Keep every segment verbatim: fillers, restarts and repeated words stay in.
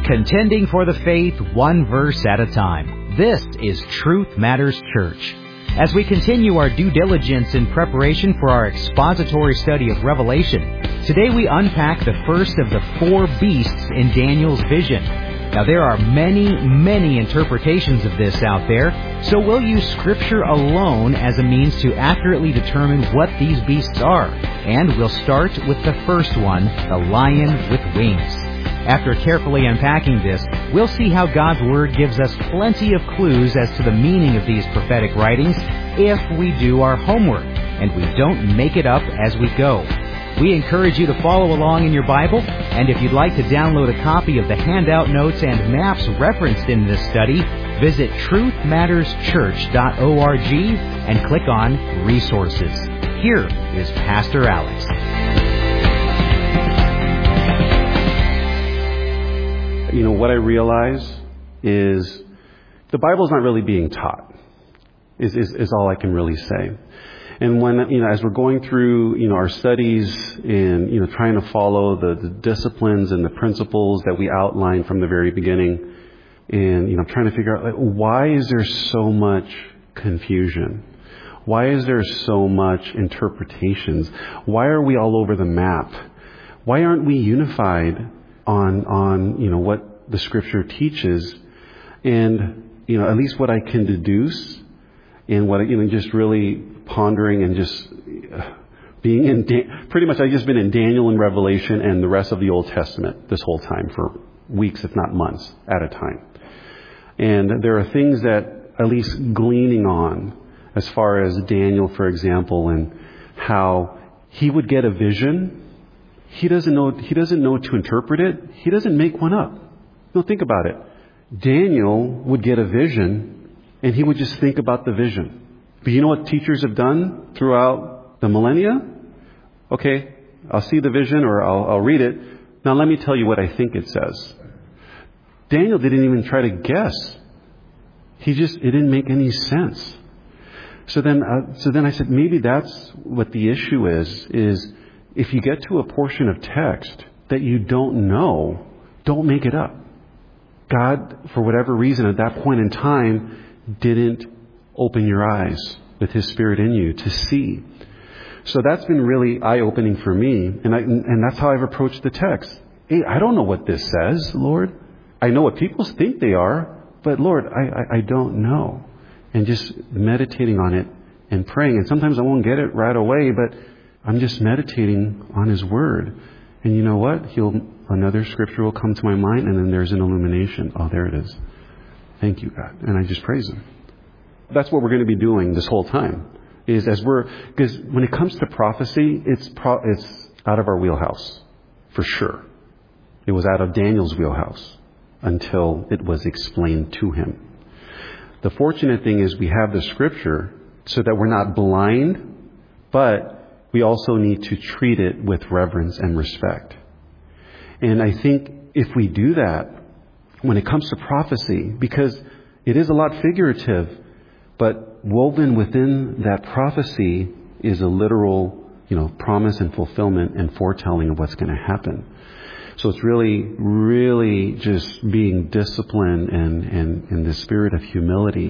Contending for the faith, one verse at a time. This is Truth Matters Church. As we continue our due diligence in preparation for our expository study of Revelation, today we unpack the first of the four beasts in Daniel's vision. Now, there are many, many interpretations of this out there, so we'll use Scripture alone as a means to accurately determine what these beasts are. And we'll start with the first one, the lion with wings. After carefully unpacking this, we'll see how God's Word gives us plenty of clues as to the meaning of these prophetic writings if we do our homework, and we don't make it up as we go. We encourage you to follow along in your Bible, and if you'd like to download a copy of the handout notes and maps referenced in this study, visit truth matters church dot org and click on Resources. Here is Pastor Alex. You know, what I realize is the Bible's not really being taught, is, is, is all I can really say. And when, you know, as we're going through, you know, our studies and, you know, trying to follow the, the disciplines and the principles that we outlined from the very beginning, and, you know, trying to figure out, like, why is there so much confusion? Why is there so much interpretations? Why are we all over the map? Why aren't we unified on, on, you know, what the Scripture teaches? And, you know, at least what I can deduce and what, you know, just really pondering and just being in, Dan- pretty much I've just been in Daniel and Revelation and the rest of the Old Testament this whole time for weeks, if not months at a time. And there are things that at least gleaning on as far as Daniel, for example, and how he would get a vision. He doesn't know, he doesn't know to interpret it. He doesn't make one up. No, think about it. Daniel would get a vision and he would just think about the vision. But you know what teachers have done throughout the millennia? Okay, I'll see the vision or I'll, I'll read it. Now let me tell you what I think it says. Daniel didn't even try to guess. He just, it didn't make any sense. So then, uh, so then I said, maybe that's what the issue is, is if you get to a portion of text that you don't know, don't make it up. God, for whatever reason at that point in time, didn't open your eyes with His Spirit in you to see. So that's been really eye-opening for me, and I, and that's how I've approached the text. Hey, I don't know what this says, Lord. I know what people think they are, but Lord, I, I, I don't know. And just meditating on it and praying. And sometimes I won't get it right away, but I'm just meditating on His Word. And you know what? He'll another scripture will come to my mind, and then there's an illumination. Oh, there it is. Thank you, God. And I just praise Him. That's what we're going to be doing this whole time. Is as we're because when it comes to prophecy, it's pro, it's out of our wheelhouse for sure. It was out of Daniel's wheelhouse until it was explained to him. The fortunate thing is we have the Scripture so that we're not blind, but we also need to treat it with reverence and respect. And I think if we do that, when it comes to prophecy, because it is a lot figurative, but woven within that prophecy is a literal, you know, promise and fulfillment and foretelling of what's going to happen. So it's really, really just being disciplined and, and in the spirit of humility.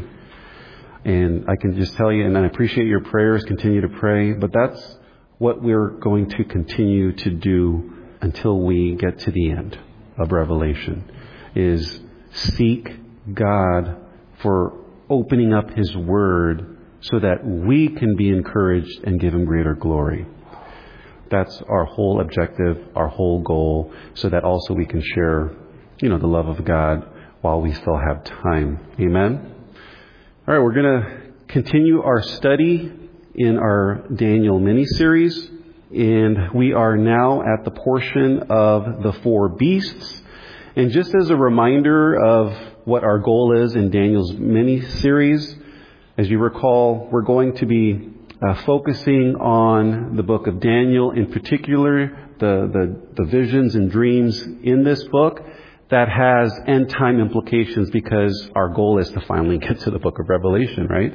And I can just tell you, and I appreciate your prayers, continue to pray, but that's what we're going to continue to do until we get to the end of Revelation, is seek God for opening up His Word so that we can be encouraged and give Him greater glory. That's our whole objective, our whole goal, so that also we can share, you know, the love of God while we still have time. Amen? All right, we're going to continue our study in our Daniel mini-series, and we are now at the portion of the four beasts. And just as a reminder of what our goal is in Daniel's mini-series, as you recall, we're going to be uh, focusing on the book of Daniel, in particular, the, the, the visions and dreams in this book that has end-time implications, because our goal is to finally get to the book of Revelation, right?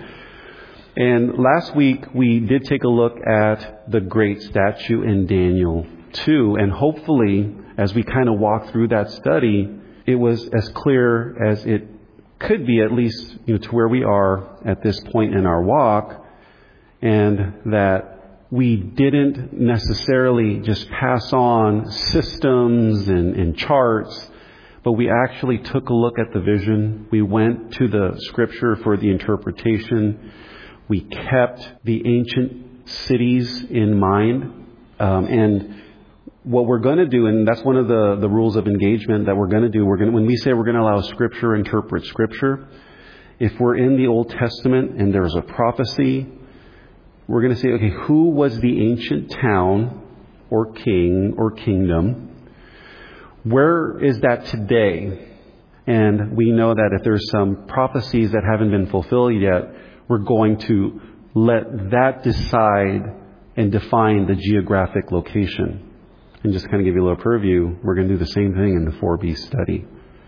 And last week, we did take a look at the great statue in Daniel two, and hopefully, as we kind of walk through that study, it was as clear as it could be, at least, you know, to where we are at this point in our walk, and that we didn't necessarily just pass on systems and, and charts, but we actually took a look at the vision. We went to the Scripture for the interpretation. We kept the ancient cities in mind. Um, and what we're going to do, and that's one of the, the rules of engagement that we're going to do, we're going to, when we say we're going to allow Scripture interpret Scripture, if we're in the Old Testament and there's a prophecy, we're going to say, okay, who was the ancient town or king or kingdom? Where is that today? And we know that if there's some prophecies that haven't been fulfilled yet, we're going to let that decide and define the geographic location. And just kind of give you a little purview, we're going to do the same thing in the four beast study.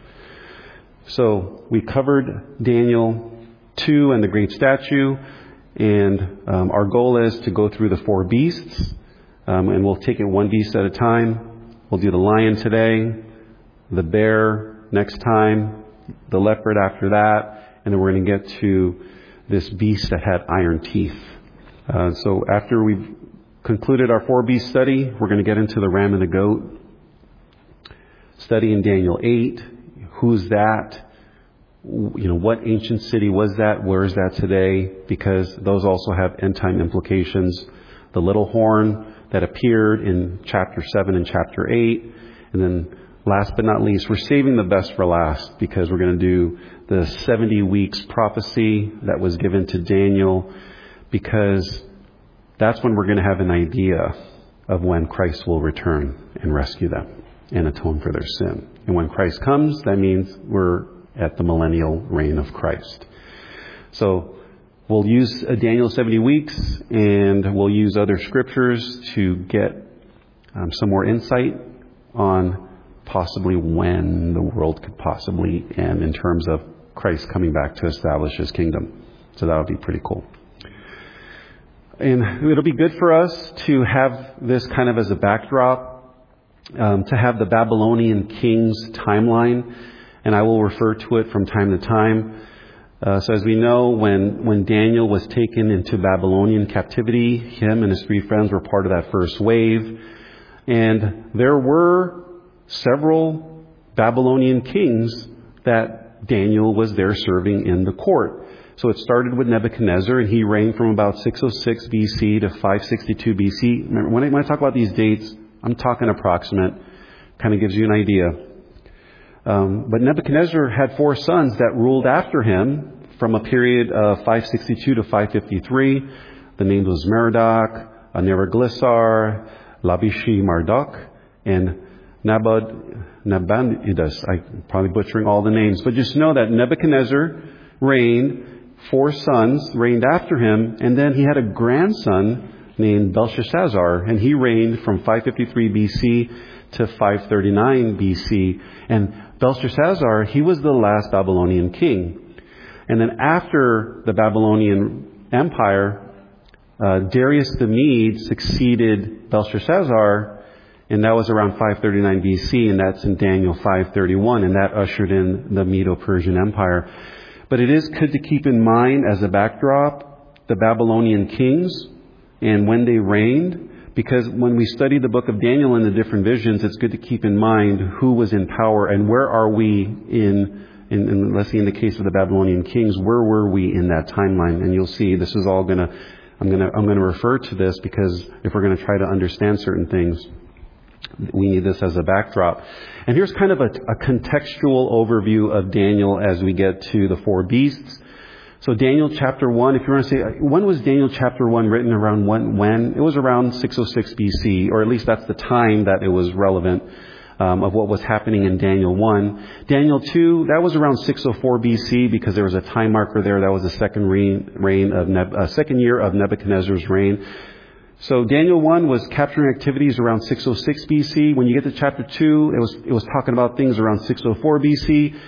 So we covered Daniel two and the great statue, and um, our goal is to go through the four beasts, um, and we'll take it one beast at a time. We'll do the lion today, the bear next time, the leopard after that, and then we're going to get to this beast that had iron teeth. Uh, so after we've concluded our four beast study, we're going to get into the ram and the goat study in Daniel eight. Who's that? You know, what ancient city was that? Where is that today? Because those also have end time implications. The little horn that appeared in chapter seven and chapter eight. And then last but not least, we're saving the best for last, because we're going to do the seventy weeks prophecy that was given to Daniel, because that's when we're going to have an idea of when Christ will return and rescue them and atone for their sin. And when Christ comes, that means we're at the millennial reign of Christ. So we'll use Daniel seventy weeks, and we'll use other scriptures to get um, some more insight on possibly when the world could possibly end in terms of Christ coming back to establish His kingdom. So that would be pretty cool. And it'll be good for us to have this kind of as a backdrop, um, to have the Babylonian king's timeline, and I will refer to it from time to time. Uh, so as we know, when, when Daniel was taken into Babylonian captivity, him and his three friends were part of that first wave. And there were several Babylonian kings that Daniel was there serving in the court. So it started with Nebuchadnezzar, and he reigned from about six oh six B C to five sixty-two B C. Remember, when I, when I talk about these dates, I'm talking approximate. Kind of gives you an idea. Um, but Nebuchadnezzar had four sons that ruled after him from a period of five sixty-two to five fifty-three. The names was Merodach, Neriglissar, Labishi Marduk, and Nabad, Nabonidus. I'm probably butchering all the names. But just know that Nebuchadnezzar reigned, four sons reigned after him, and then he had a grandson named Belshazzar, and he reigned from five fifty-three B C to five thirty-nine B C. And Belshazzar, he was the last Babylonian king. And then after the Babylonian Empire, uh, Darius the Mede succeeded Belshazzar, and that was around five thirty-nine B C, and that's in Daniel five thirty-one, and that ushered in the Medo-Persian Empire. But it is good to keep in mind as a backdrop the Babylonian kings and when they reigned, because when we study the book of Daniel and the different visions, it's good to keep in mind who was in power and where are we in, in, in let's say in the case of the Babylonian kings, where were we in that timeline? And you'll see this is all going to, I'm going to, I'm going to refer to this because if we're going to try to understand certain things, we need this as a backdrop. And here's kind of a, a contextual overview of Daniel as we get to the four beasts. So Daniel chapter one, if you want to say, when was Daniel chapter one written? Around when? when? It was around six oh six B C, or at least that's the time that it was relevant um, of what was happening in Daniel one. Daniel two, that was around six oh four B C because there was a time marker there. That was the second reign, reign of Neb- uh, second year of Nebuchadnezzar's reign. So Daniel one was capturing activities around six oh six B C. When you get to chapter two, it was it was talking about things around six oh four B C.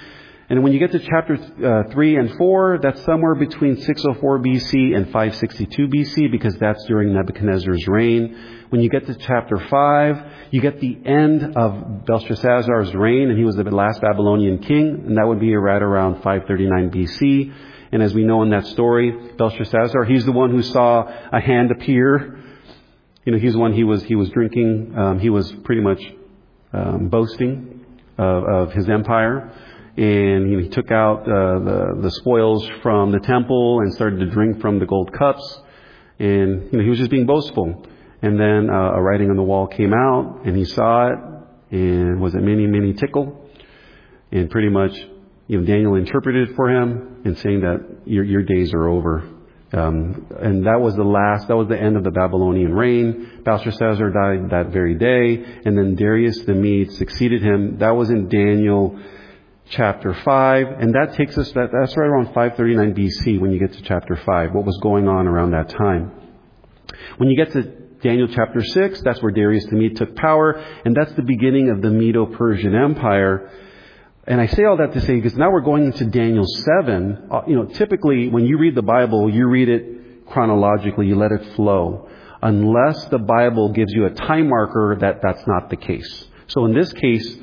And when you get to chapter uh, three and four, that's somewhere between six oh four B C and five sixty-two B C, because that's during Nebuchadnezzar's reign. When you get to chapter five, you get the end of Belshazzar's reign, and he was the last Babylonian king, and that would be right around five thirty-nine B C. And as we know in that story, Belshazzar, he's the one who saw a hand appear. You know, he's the one he was he was drinking. Um, he was pretty much um, boasting of, of his empire. And you know, he took out uh, the, the spoils from the temple and started to drink from the gold cups. And you know, he was just being boastful. And then uh, a writing on the wall came out, and he saw it, and was it many, many tickle? And pretty much, you know, Daniel interpreted it for him and saying that your your days are over. Um, and that was the last, that was the end of the Babylonian reign. Belshazzar died that very day, and then Darius the Mede succeeded him. That was in Daniel chapter five, and that takes us, that, that's right around five thirty-nine B C when you get to chapter five, what was going on around that time. When you get to Daniel chapter six, that's where Darius the Mede took power, and that's the beginning of the Medo-Persian Empire. And I say all that to say, because now we're going into Daniel seven. Uh, you know, typically when you read the Bible, you read it chronologically, you let it flow. Unless the Bible gives you a time marker, that that's not the case. So in this case,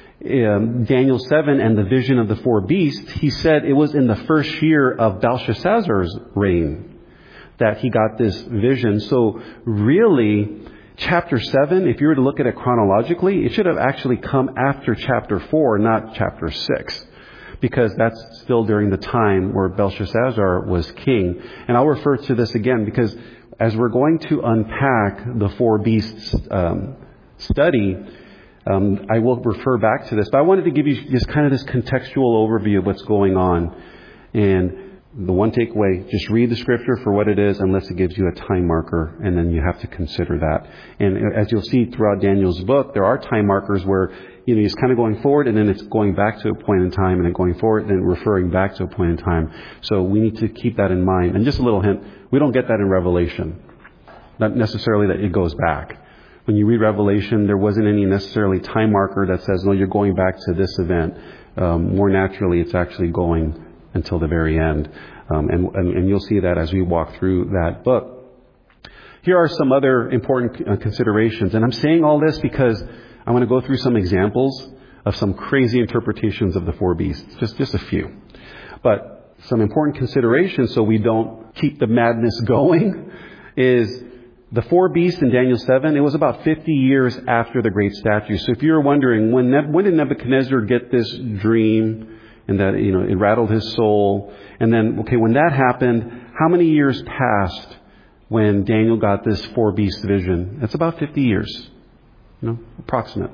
Um, Daniel seven and the vision of the four beasts, he said it was in the first year of Belshazzar's reign that he got this vision. So really, chapter seven, if you were to look at it chronologically, it should have actually come after chapter four, not chapter six, because that's still during the time where Belshazzar was king. And I'll refer to this again, because as we're going to unpack the four beasts um, study, Um, I will refer back to this, but I wanted to give you just kind of this contextual overview of what's going on. And the one takeaway, just read the scripture for what it is unless it gives you a time marker, and then you have to consider that. And as you'll see throughout Daniel's book, there are time markers where, you know, it's kind of going forward, and then it's going back to a point in time, and then going forward, and then referring back to a point in time. So we need to keep that in mind. And just a little hint, we don't get that in Revelation. Not necessarily that it goes back. When you read Revelation, there wasn't any necessarily time marker that says, no, you're going back to this event. Um, more naturally, it's actually going until the very end. Um, and, and, and you'll see that as we walk through that book. Here are some other important uh, considerations. And I'm saying all this because I want to go through some examples of some crazy interpretations of the four beasts. Just, just a few. But some important considerations so we don't keep the madness going is the four beasts in Daniel seven, it was about fifty years after the great statue. So if you're wondering, when, ne- when did Nebuchadnezzar get this dream, and that, you know, it rattled his soul, and then, okay, when that happened, how many years passed when Daniel got this four beast vision? That's about fifty years, you know, approximate.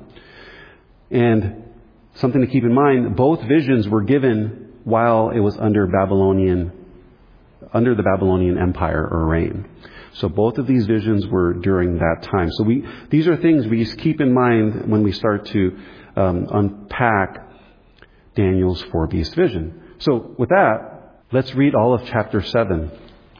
And something to keep in mind, both visions were given while it was under Babylonian, under the Babylonian Empire or reign. So both of these visions were during that time. So we, these are things we just keep in mind when we start to um, unpack Daniel's four beast vision. So with that, let's read all of chapter seven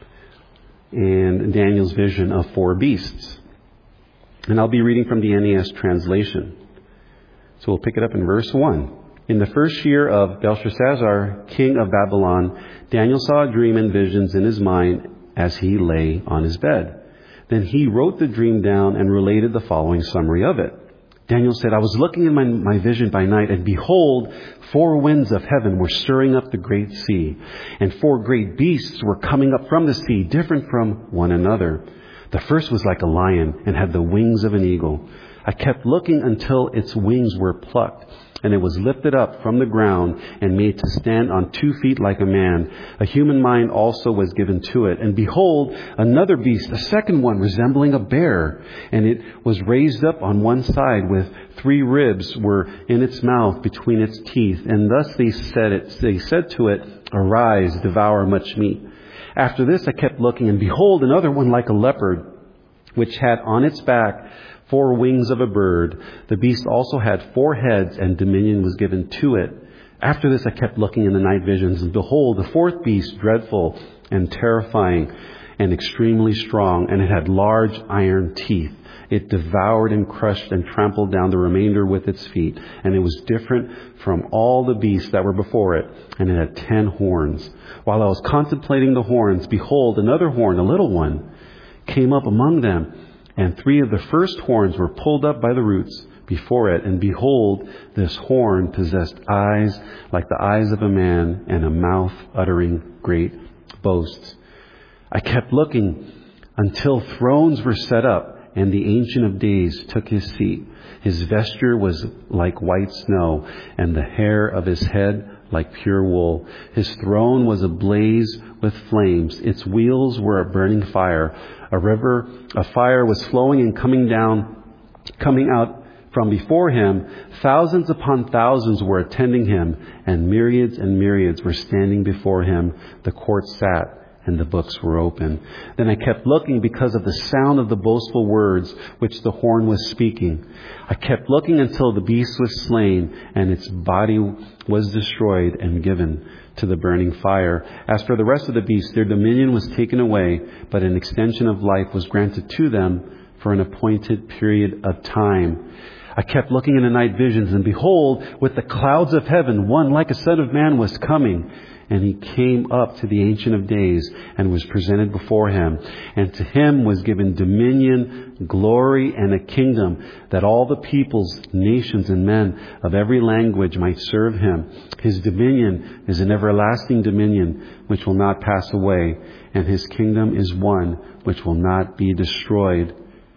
and Daniel's vision of four beasts. And I'll be reading from the N A S translation. So we'll pick it up in verse one. In the first year of Belshazzar, king of Babylon, Daniel saw a dream and visions in his mind as he lay on his bed. Then he wrote the dream down and related the following summary of it. Daniel said, I was looking in my, my vision by night, and behold, four winds of heaven were stirring up the great sea, and four great beasts were coming up from the sea, different from one another. The first was like a lion and had the wings of an eagle. I kept looking until its wings were plucked, and it was lifted up from the ground and made to stand on two feet like a man. A human mind also was given to it. And behold, another beast, a second one resembling a bear. And it was raised up on one side with three ribs were in its mouth between its teeth. And thus they said it, they said to it, Arise, devour much meat. After this I kept looking, and behold, another one like a leopard, which had on its back four wings of a bird. The beast also had four heads, and dominion was given to it. After this I kept looking in the night visions, and behold, the fourth beast, dreadful and terrifying, and extremely strong, and it had large iron teeth. It devoured and crushed and trampled down the remainder with its feet. And it was different from all the beasts that were before it. And it had ten horns. While I was contemplating the horns, behold, another horn, a little one, came up among them. And three of the first horns were pulled up by the roots before it. And behold, this horn possessed eyes like the eyes of a man, and a mouth uttering great boasts. I kept looking until thrones were set up, and the Ancient of Days took his seat. His vesture was like white snow, and the hair of his head like pure wool. His throne was ablaze with flames. Its wheels were a burning fire. A river of fire was flowing and coming down, coming out from before him. Thousands upon thousands were attending him, and myriads and myriads were standing before him. The court sat, and the books were open. Then I kept looking because of the sound of the boastful words which the horn was speaking. I kept looking until the beast was slain, and its body was destroyed and given to the burning fire. As for the rest of the beasts, their dominion was taken away, but an extension of life was granted to them for an appointed period of time. I kept looking in the night visions, and behold, with the clouds of heaven, one like a son of man was coming. And he came up to the Ancient of Days and was presented before him. And to him was given dominion, glory, and a kingdom, that all the peoples, nations, and men of every language might serve him. His dominion is an everlasting dominion which will not pass away, and his kingdom is one which will not be destroyed.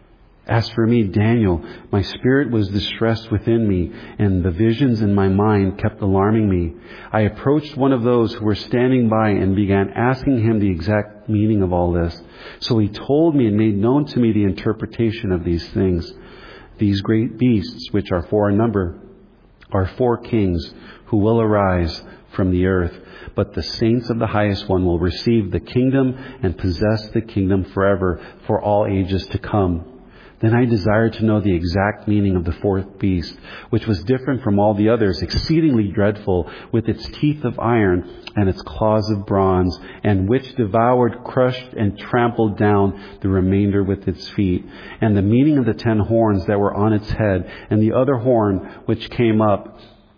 As for me, Daniel, my spirit was distressed within me, and the visions in my mind kept alarming me. I approached one of those who were standing by and began asking him the exact meaning of all this. So he told me and made known to me the interpretation of these things. These great beasts, which are four in number, are four kings who will arise from the earth. But the saints of the highest one will receive the kingdom and possess the kingdom forever, for all ages to come. Then I desired to know the exact meaning of the fourth beast, which was different from all the others, exceedingly dreadful, with its teeth of iron and its claws of bronze, and which devoured, crushed, and trampled down the remainder with its feet. And the meaning of the ten horns that were on its head, and the other horn which came up,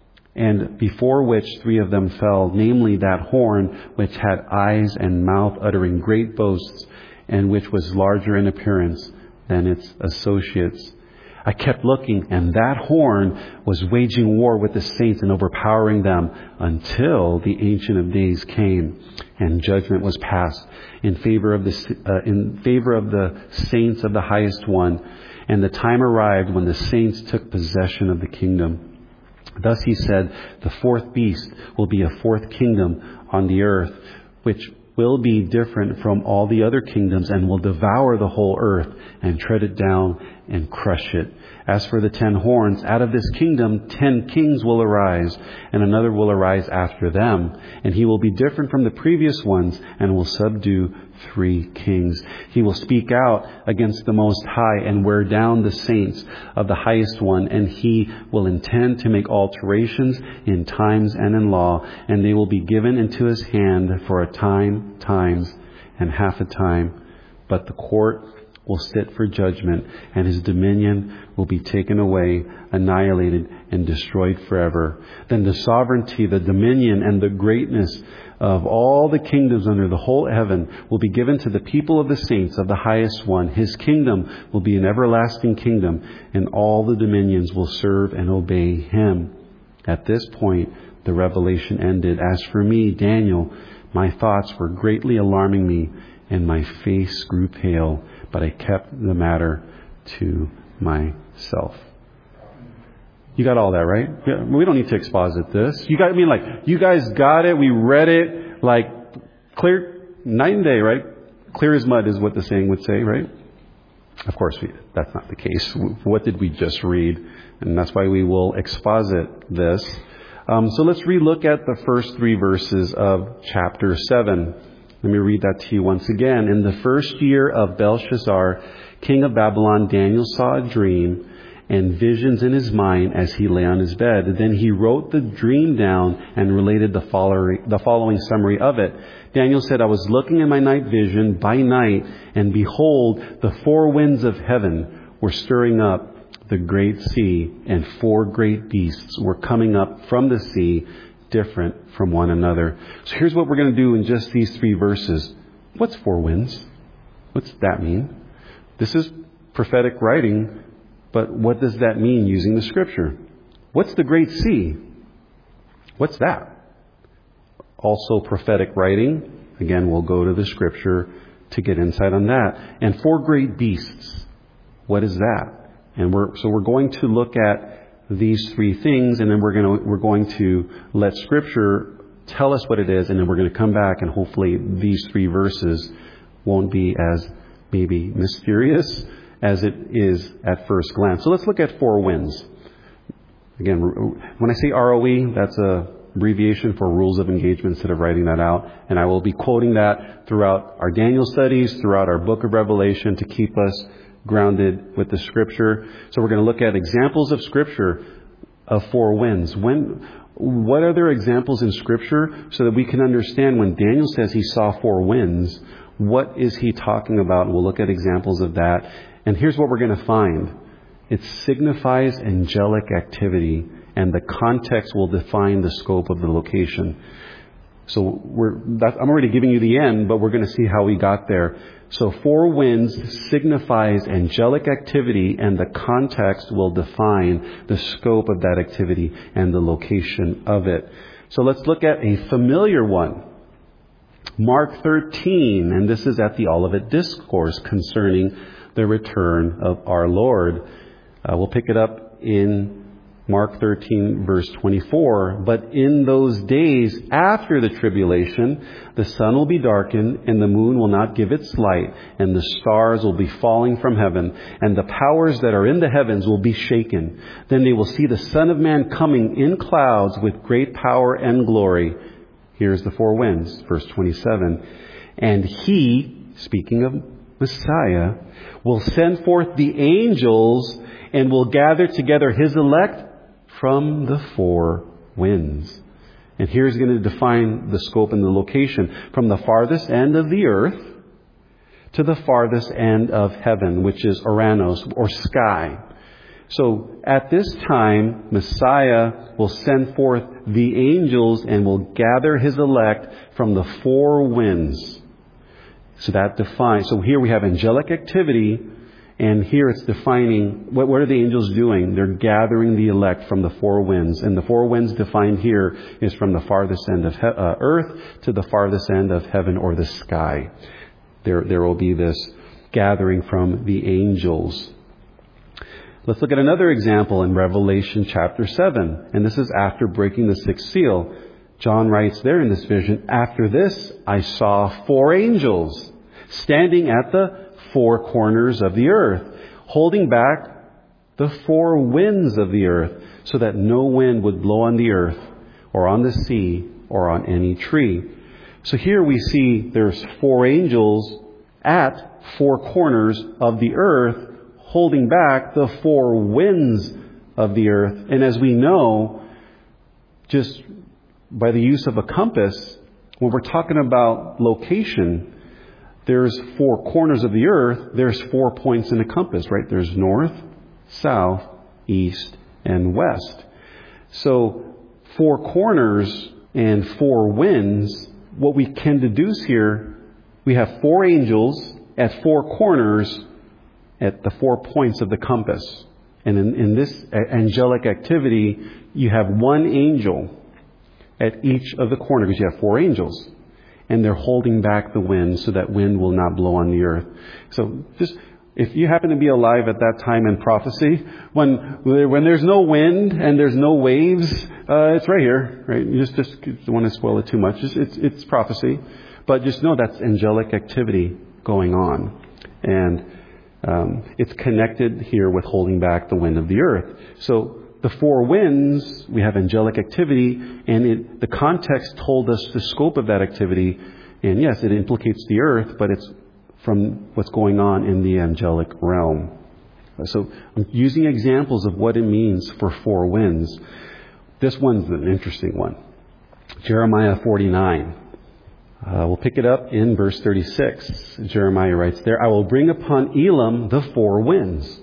and before which three of them fell, namely that horn which had eyes and mouth uttering great boasts, and which was larger in appearance than its associates. I kept looking, and that horn was waging war with the saints and overpowering them until the Ancient of Days came, and judgment was passed in favor of the uh, in favor of the saints of the highest one. And the time arrived when the saints took possession of the kingdom. Thus he said, the fourth beast will be a fourth kingdom on the earth, which will be different from all the other kingdoms, and will devour the whole earth and tread it down and crush it. As for the ten horns, out of this kingdom ten kings will arise, and another will arise after them. And he will be different from the previous ones, and will subdue three kings. He will speak out against the Most High and wear down the saints of the Highest One, and he will intend to make alterations in times and in law, and they will be given into his hand for a time, times, and half a time. But the court will sit for judgment, and his dominion will be taken away, annihilated, and destroyed forever. Then the sovereignty, the dominion, and the greatness of all the kingdoms under the whole heaven will be given to the people of the saints of the highest one. His kingdom will be an everlasting kingdom, and all the dominions will serve and obey him. At this point, the revelation ended. As for me, Daniel, my thoughts were greatly alarming me, and my face grew pale, but I kept the matter to myself. You got all that, right? We don't need to exposit this. You got, I mean, like, you guys got it. We read it, like, clear, night and day, right? Clear as mud is what the saying would say, right? Of course, we, that's not the case. What did we just read? And that's why we will exposit this. Um, so let's relook at the first three verses of chapter seven. Let me read that to you once again. In the first year of Belshazzar, king of Babylon, Daniel saw a dream, and visions in his mind as he lay on his bed. Then he wrote the dream down and related the following, the following summary of it. Daniel said, I was looking in my night vision by night, and behold, the four winds of heaven were stirring up the great sea, and four great beasts were coming up from the sea, different from one another. So here's what we're going to do in just these three verses. What's four winds? What's that mean? This is prophetic writing, but what does that mean using the scripture? What's the great sea? What's that? Also prophetic writing. Again, we'll go to the scripture to get insight on that. And four great beasts. What is that? And we're, so we're going to look at these three things, and then we're going to, we're going to let Scripture tell us what it is, and then we're going to come back, and hopefully these three verses won't be as maybe mysterious as it is at first glance. So let's look at four winds. Again, when I say R O E, that's a abbreviation for Rules of Engagement, instead of writing that out. And I will be quoting that throughout our Daniel studies, throughout our book of Revelation, to keep us grounded with the Scripture. So we're going to look at examples of Scripture of four winds. When, what are there examples in Scripture so that we can understand when Daniel says he saw four winds, what is he talking about? We'll look at examples of that. And here's what we're going to find. It signifies angelic activity, and the context will define the scope of the location. So we're, that, I'm already giving you the end, but we're going to see how we got there. So four winds signifies angelic activity, and the context will define the scope of that activity and the location of it. So let's look at a familiar one. Mark thirteen, and this is at the Olivet Discourse concerning the return of our Lord. Uh, we'll pick it up in Mark thirteen, verse twenty-four. But in those days after the tribulation, the sun will be darkened, and the moon will not give its light, and the stars will be falling from heaven, and the powers that are in the heavens will be shaken. Then they will see the Son of Man coming in clouds with great power and glory. Here's the four winds, verse twenty-seven. And he, speaking of Messiah, will send forth the angels and will gather together his elect from the four winds. And here's going to define the scope and the location. From the farthest end of the earth to the farthest end of heaven, which is Oranos, or sky. So at this time, Messiah will send forth the angels and will gather his elect from the four winds. So that defines, so here we have angelic activity, and here it's defining, what, what are the angels doing? They're gathering the elect from the four winds. And the four winds defined here is from the farthest end of he- uh, earth to the farthest end of heaven, or the sky. There, there will be this gathering from the angels. Let's look at another example in Revelation chapter seven. And this is after breaking the sixth seal. John writes there in this vision, after this I saw four angels standing at the four corners of the earth, holding back the four winds of the earth, so that no wind would blow on the earth, or on the sea, or on any tree. So here we see there's four angels at four corners of the earth, holding back the four winds of the earth. And as we know, just by the use of a compass, when we're talking about location, there's four corners of the earth, there's four points in a compass, right? There's north, south, east, and west. So four corners and four winds, what we can deduce here, we have four angels at four corners at the four points of the compass. And in, in this angelic activity, you have one angel at each of the corners, because you have four angels. And they're holding back the wind so that wind will not blow on the earth. So just, if you happen to be alive at that time in prophecy, when when there's no wind and there's no waves, uh, it's right here, right? You just, just don't want to spoil it too much. It's, it's, it's prophecy. But just know that's angelic activity going on. And um, it's connected here with holding back the wind of the earth. So the four winds, we have angelic activity, and it, the context told us the scope of that activity. And yes, it implicates the earth, but it's from what's going on in the angelic realm. So I'm using examples of what it means for four winds. This one's an interesting one. Jeremiah forty-nine. Uh, we'll pick it up in verse thirty-six. Jeremiah writes there, I will bring upon Elam the four winds,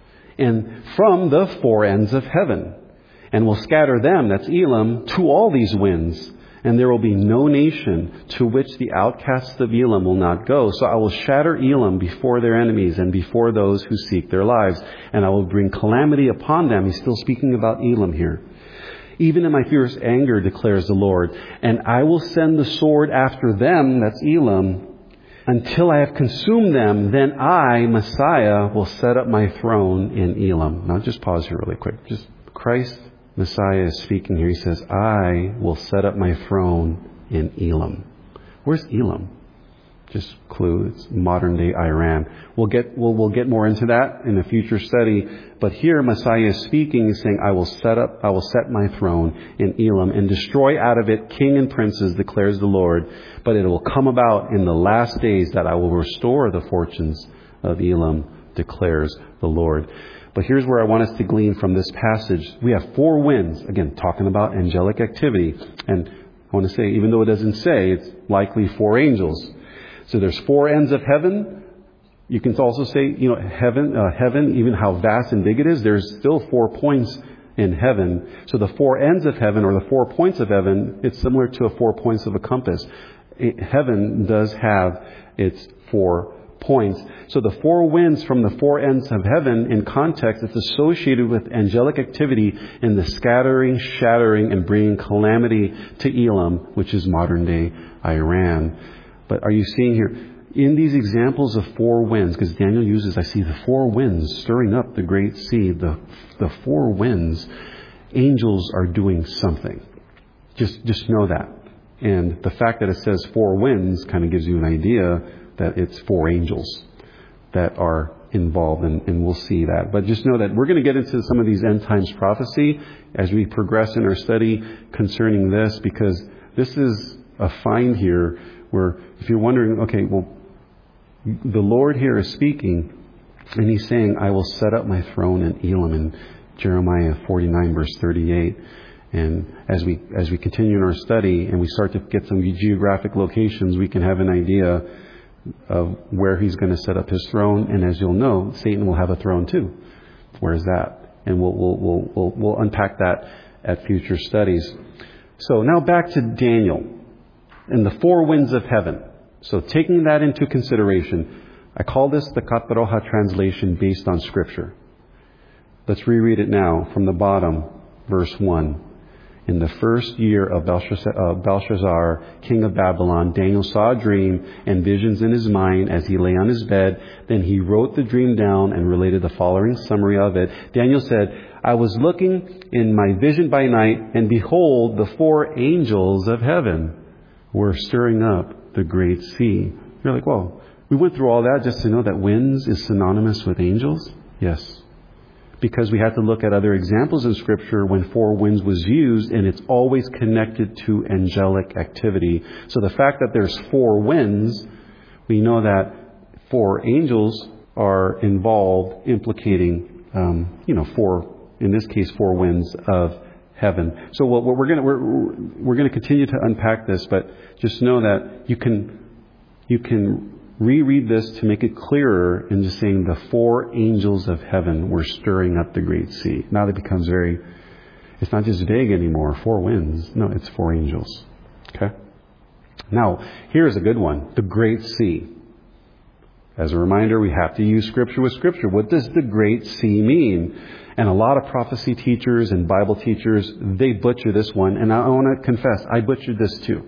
and from the four ends of heaven, and will scatter them, that's Elam, to all these winds. And there will be no nation to which the outcasts of Elam will not go. So I will shatter Elam before their enemies and before those who seek their lives. And I will bring calamity upon them. He's still speaking about Elam here. Even in my fierce anger, declares the Lord. And I will send the sword after them, that's Elam, until I have consumed them. Then I, Messiah, will set up my throne in Elam. Now just pause here really quick. Just Christ, Messiah is speaking here. He says, I will set up my throne in Elam. Where's Elam? Just clue, it's modern day Iran. We'll get, we'll, we'll get more into that in a future study. But here Messiah is speaking, is saying, I will set up, I will set my throne in Elam and destroy out of it king and princes, declares the Lord. But it will come about in the last days that I will restore the fortunes of Elam, declares the Lord. But here's where I want us to glean from this passage. We have four winds, again, talking about angelic activity. And I want to say, even though it doesn't say, it's likely four angels. So there's four ends of heaven. You can also say, you know, heaven, uh, heaven, even how vast and big it is, there's still four points in heaven. So the four ends of heaven, or the four points of heaven, it's similar to a four points of a compass. It, heaven does have its four points. So the four winds from the four ends of heaven, in context, it's associated with angelic activity in the scattering, shattering, and bringing calamity to Elam, which is modern day Iran. But are you seeing here, in these examples of four winds, because Daniel uses, I see the four winds stirring up the great sea, the the four winds, angels are doing something. Just just know that. And the fact that it says four winds kind of gives you an idea that it's four angels that are involved, and, and we'll see that. But just know that we're going to get into some of these end times prophecy as we progress in our study concerning this, because this is a find here where if you're wondering, okay, well, the Lord here is speaking, and He's saying, I will set up my throne in Elam, in Jeremiah forty-nine, verse thirty-eight. And as we as we continue in our study and we start to get some geographic locations, we can have an idea of where He's going to set up His throne. And as you'll know, Satan will have a throne too. Where's that? And we'll we'll we'll we'll, we'll unpack that at future studies. So now back to Daniel and the four winds of heaven. So taking that into consideration, I call this the Kaparoha translation based on Scripture. Let's reread it now from the bottom, verse one. In the first year of Belshazzar, Belshazzar, king of Babylon, Daniel saw a dream and visions in his mind as he lay on his bed. Then he wrote the dream down and related the following summary of it. Daniel said, I was looking in my vision by night, and behold, the four angels of heaven were stirring up the great sea. You're like, well, we went through all that just to know that winds is synonymous with angels? Yes. Because we had to look at other examples in Scripture when four winds was used, and it's always connected to angelic activity. So the fact that there's four winds, we know that four angels are involved, implicating, um, you know, four, in this case, four winds of heaven. So what we're going to we're we're going to continue to unpack this, but just know that you can you can reread this to make it clearer in just saying the four angels of heaven were stirring up the great sea. Now it becomes very, it's not just vague anymore, four winds. No, it's four angels. Okay? Now, here's a good one. The great sea. As a reminder, we have to use Scripture with Scripture. What does the great sea mean? And a lot of prophecy teachers and Bible teachers, they butcher this one. And I want to confess, I butchered this too.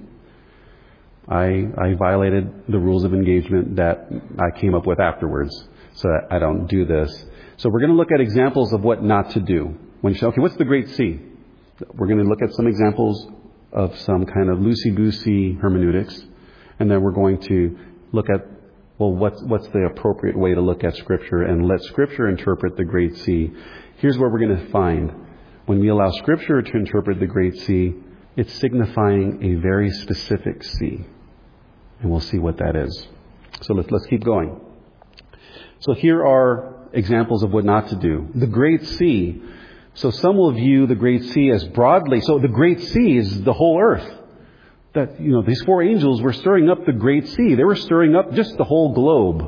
I, I violated the rules of engagement that I came up with afterwards, so that I don't do this. So we're going to look at examples of what not to do. When you say, okay, what's the Great Sea? We're going to look at some examples of some kind of loosey-goosey hermeneutics, and then we're going to look at, well, what's, what's the appropriate way to look at Scripture, and let Scripture interpret the Great Sea. Here's what we're going to find. When we allow Scripture to interpret the Great Sea, it's signifying a very specific sea. And we'll see what that is. So let's let's keep going. So here are examples of what not to do. The Great Sea. So some will view the Great Sea as broadly. So the Great Sea is the whole earth. That, you know, these four angels were stirring up the Great Sea. They were stirring up just the whole globe.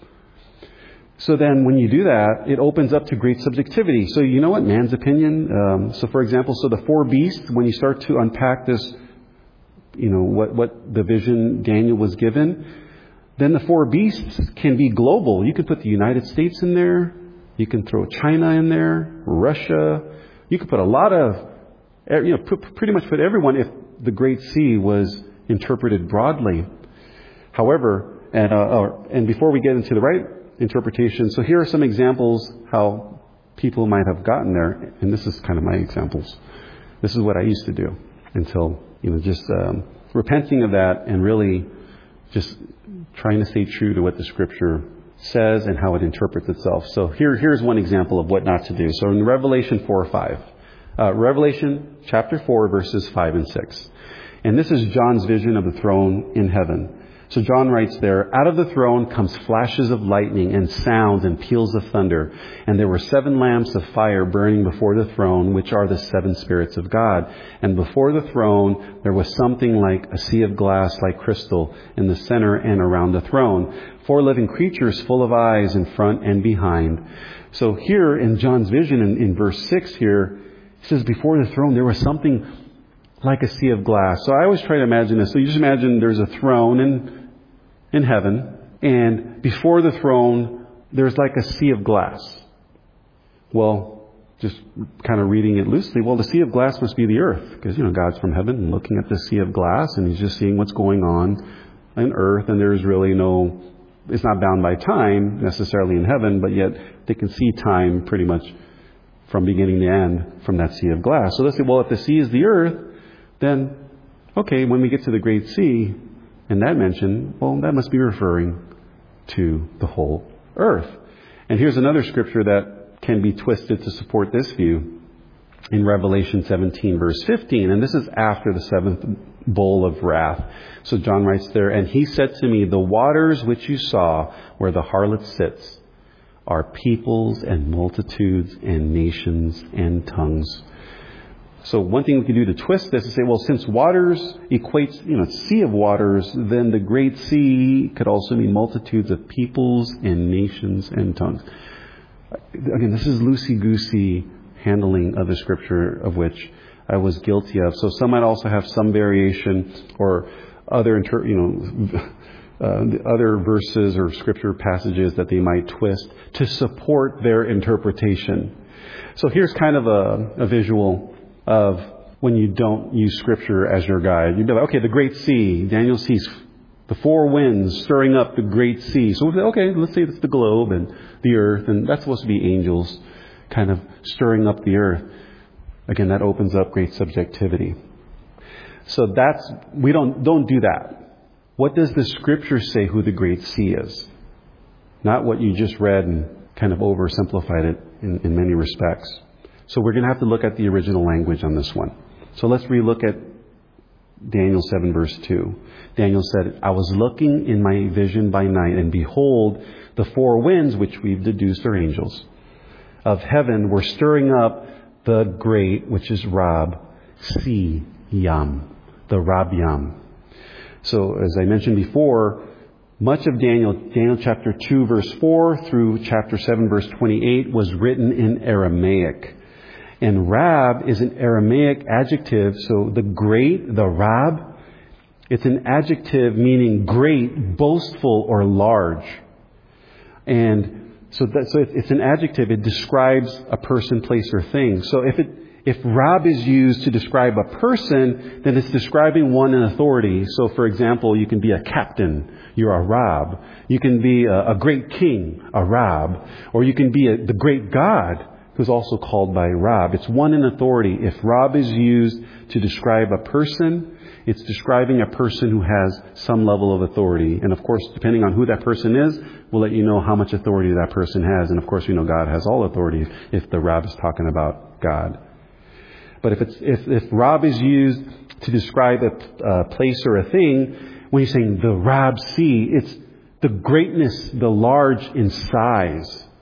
So then when you do that, it opens up to great subjectivity. So you know what? Man's opinion. Um, so for example, so the four beasts, when you start to unpack this, you know, what, what the vision Daniel was given, then the four beasts can be global. You could put the United States in there. You can throw China in there, Russia. You could put a lot of, you know, put, pretty much put everyone if the Great Sea was interpreted broadly. However, and, uh, uh, and before we get into the right interpretation, so here are some examples how people might have gotten there. And this is kind of my examples. This is what I used to do until, you know, just um, repenting of that and really just trying to stay true to what the Scripture says and how it interprets itself. So here, here's one example of what not to do. So in Revelation four or five, uh, Revelation chapter four, verses five and six. And this is John's vision of the throne in heaven. So John writes there, out of the throne comes flashes of lightning and sounds and peals of thunder. And there were seven lamps of fire burning before the throne, which are the seven spirits of God. And before the throne, there was something like a sea of glass like crystal in the center and around the throne. Four living creatures full of eyes in front and behind. So here in John's vision in, in verse six here, it says before the throne, there was something like a sea of glass. So I always try to imagine this. So you just imagine there's a throne in in heaven, and before the throne, there's like a sea of glass. Well, just kind of reading it loosely, well, the sea of glass must be the earth, because, you know, God's from heaven and looking at the sea of glass, and He's just seeing what's going on on earth, and there's really no, it's not bound by time necessarily in heaven, but yet they can see time pretty much from beginning to end from that sea of glass. So let's say, well, if the sea is the earth, then, okay, when we get to the Great Sea, and that mention, well, that must be referring to the whole earth. And here's another scripture that can be twisted to support this view in Revelation seventeen, verse fifteen. And this is after the seventh bowl of wrath. So John writes there, and He said to me, the waters which you saw where the harlot sits are peoples and multitudes and nations and tongues. So one thing we can do to twist this is say, well, since waters equates, you know, sea of waters, then the Great Sea could also mean multitudes of peoples and nations and tongues. Again, this is loosey-goosey handling of the Scripture, of which I was guilty of. So some might also have some variation or other, inter- you know, uh, other verses or Scripture passages that they might twist to support their interpretation. So here's kind of a, a visual of when you don't use Scripture as your guide. You'd be like, okay, the Great Sea. Daniel sees the four winds stirring up the Great Sea. So we'll say, okay, let's say it's the globe and the earth, and that's supposed to be angels kind of stirring up the earth. Again, that opens up great subjectivity. So that's, we don't, don't do that. What does the Scripture say who the Great Sea is? Not what you just read and kind of oversimplified it in, in many respects. So we're going to have to look at the original language on this one. So let's relook at Daniel seven, verse two. Daniel said, I was looking in my vision by night, and behold, the four winds, which we've deduced are angels, of heaven were stirring up the great, which is Rab, Sea Yam, the Rab Yam. So as I mentioned before, much of Daniel, Daniel chapter two, verse four through chapter seven, verse twenty-eight was written in Aramaic. And Rab is an Aramaic adjective. So the great, the Rab, it's an adjective meaning great, boastful, or large. And so that, so it's an adjective. It describes a person, place, or thing. So if it, if Rab is used to describe a person, then it's describing one in authority. So for example, you can be a captain. You're a Rab. You can be a, a great king, a Rab. Or you can be a, the great God, who's also called by Rab. It's one in authority. If Rab is used to describe a person, it's describing a person who has some level of authority. And of course, depending on who that person is, we'll let you know how much authority that person has. And of course, we know God has all authority if the Rab is talking about God. But if it's if, if Rab is used to describe a, a place or a thing, when you're saying the Rab Sea, it's the greatness, the large in size.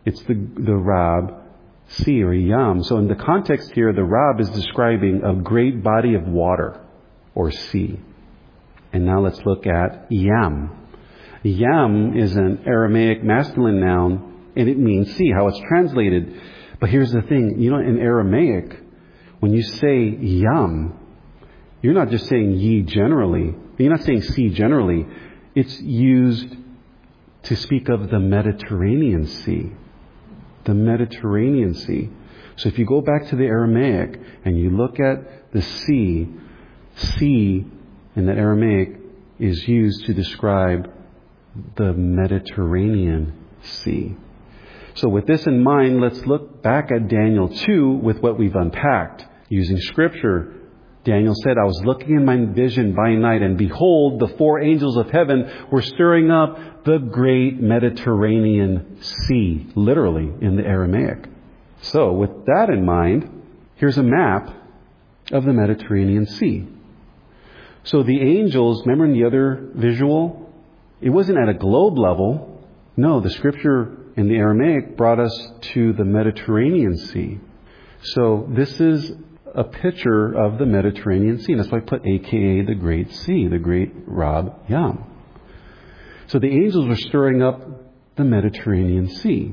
It's the, the Rab sea or Yam. So in the context here, the Rab is describing a great body of water or sea. And now let's look at Yam. Yam is an Aramaic masculine noun, and it means sea, how it's translated. But here's the thing, you know, in Aramaic, when you say Yam, you're not just saying ye generally. You're not saying sea generally. It's used to speak of the Mediterranean Sea. The Mediterranean Sea. So if you go back to the Aramaic and you look at the sea, sea in that Aramaic is used to describe the Mediterranean Sea. So with this in mind, let's look back at Daniel two with what we've unpacked. Using Scripture, Daniel said, I was looking in my vision by night, and behold, the four angels of heaven were stirring up the great Mediterranean Sea, literally in the Aramaic. So with that in mind, here's a map of the Mediterranean Sea. So the angels, remember in the other visual, it wasn't at a globe level. No, the Scripture in the Aramaic brought us to the Mediterranean Sea. So this is a picture of the Mediterranean Sea. That's why I put A K A the Great Sea, the Great Rab Yam. So the angels were stirring up the Mediterranean Sea.